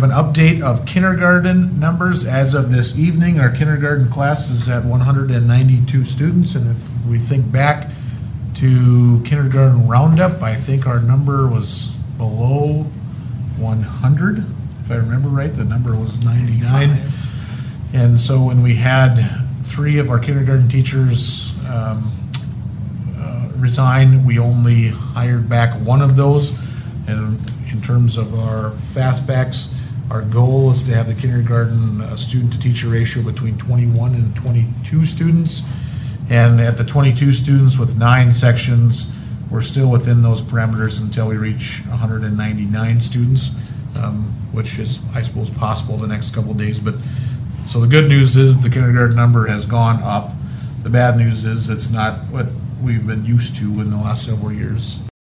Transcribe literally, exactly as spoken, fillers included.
an update of kindergarten numbers as of this evening. Our kindergarten class is at one hundred ninety-two students, and if we think back to kindergarten roundup, I think our number was below one hundred. If I remember right, the number was ninety-nine. And so when we had three of our kindergarten teachers um, uh, resign, we only hired back one of those. And in terms of our fast facts, our goal is to have the kindergarten uh, student to teacher ratio between twenty-one and twenty-two students. And at the twenty-two students with nine sections, we're still within those parameters until we reach one hundred ninety-nine students, um, which is, I suppose, possible the next couple of days. But so the good news is the kindergarten number has gone up. The bad news is it's not what we've been used to in the last several years.